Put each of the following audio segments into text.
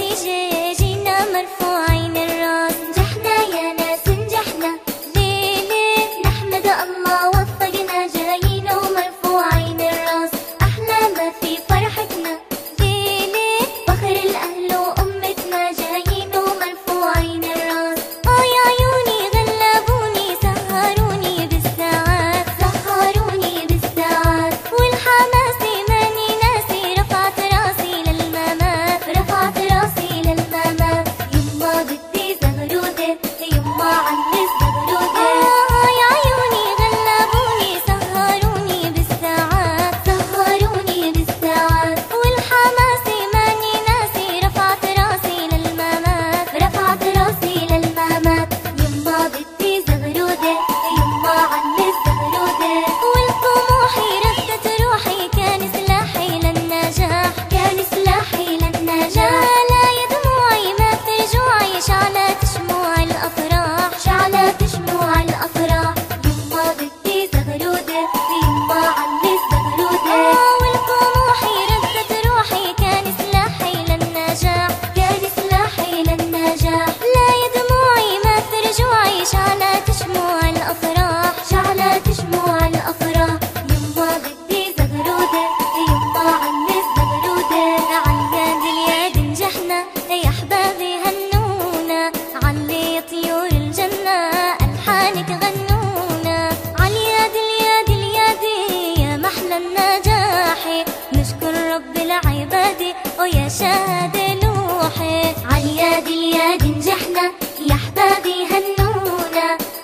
جينا مرفوعين الراس. نجحنا يا ناس نجحنا، ليه ليه نحمد الله وفقنا، جايين ومرفوعين الراس. أحلى ما في فرحتنا، ليه ليه فخر الأهل وأمتنا، جايين ومرفوعين الراس. يا عيوني غلبوني سهروني بالساعات، سهروني بالساعات، والحماس ماني ناسي، رفعت راسي للممات، رفعت راسي للممات. يما بدي زغرودة، يما علي الزغرودة. يا عيوني غلبوني سهروني بالساعات، سهروني بالساعات، والحماس ماني ناسي، رفعت راسي للممات، رفعت راسي للممات. يما بدي زغرودة، يما علي الزغرودة، والطموح ردت روحي، كان سلاحي للنجاح، كان سلاحي للنجاح. لا يا دموعي ما ترجوعي، شعلت شموع الأفراح، شعلت شموع الأفراح. يما بدي زغرودة، يما علي الزغرودة، والطموح ردت روحي، كان سلاحي للنجاح، كان سلاحي للنجاح. لا يا دموعي ما ترجوعي، شعلت شموع الأفراح، شعلت شموع الأفراح. يما بدي زغرودة، يما علي الزغرودة، عالياد الياد نجحنا يا أحبابي هنونا، علي طيور الجنة ألحانك غنونا. عالياد الياد اليادي يا محلى النجاح، نشكر رب العباد ويا شهد لوحي. عالياد الياد نجحنا يا أحبابي هنونا،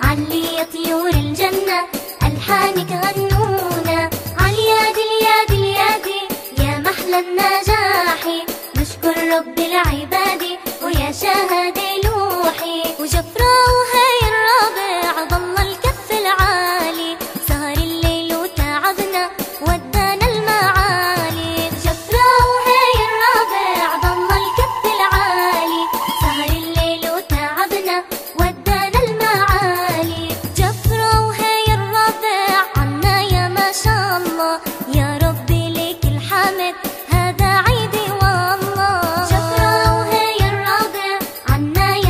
علي طيور الجنة ألحانك غنونا. عالياد الياد اليادي يا محلى النجاح، نشكر رب العباد ويا شهد لوحي. وجفرة وهي الرابع ضل الكف العالي، سهر الليل وتعبنا ودانا المعالي. جفرة وهي الرابع ضل الكف العالي، سهر الليل وتعبنا ودانا المعالي. جفرة وهي الرابع عنا يا ما شاء الله، يا ربي لك الحمد هذا عيدي والله. جفرة وهي الرابع عنا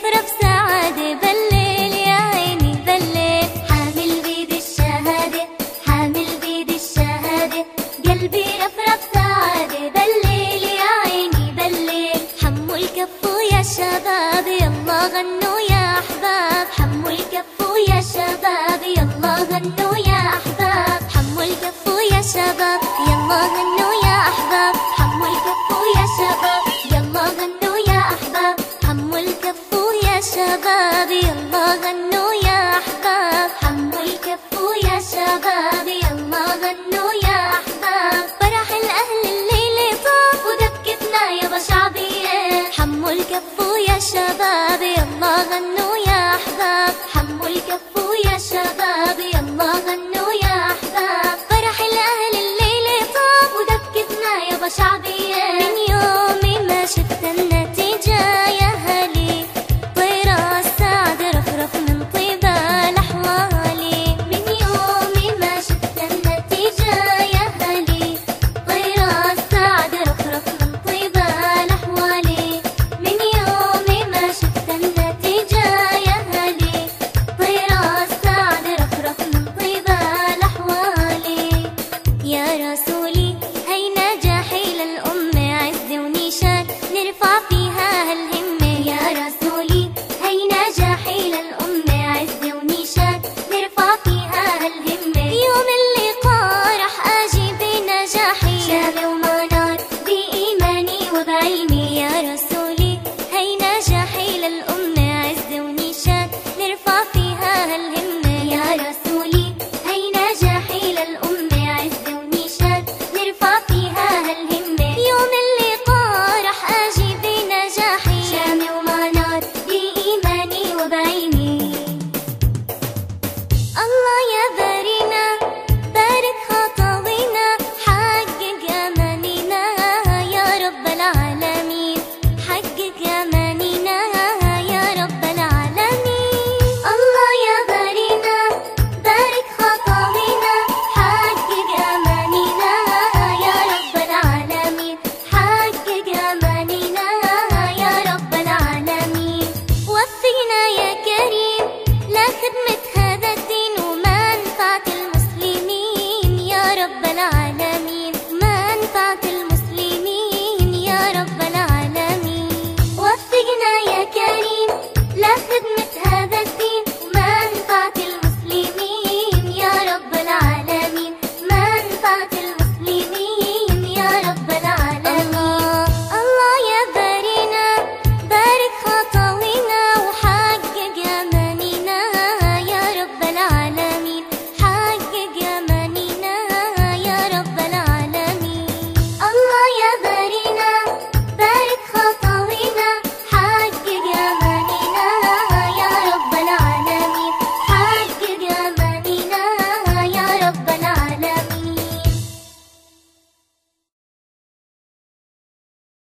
رفرف سعادة بالليل يا عيني بالليل. حامل بيد الشهادة حامل بيد الشهادة قلبي رفرف سعادة بالليل يا عيني بالليل. حموا الكفو يا شباب يلا غنوا يا أحباب. حموا الكفو يا شباب يلا غنوا يا أحباب. حموا الكفو يا شباب يلا غنوا يا أحباب. حموا الكفو يا شباب يلا غنوا يا أحباب. حموا الكفو يا شباب يلا غنوا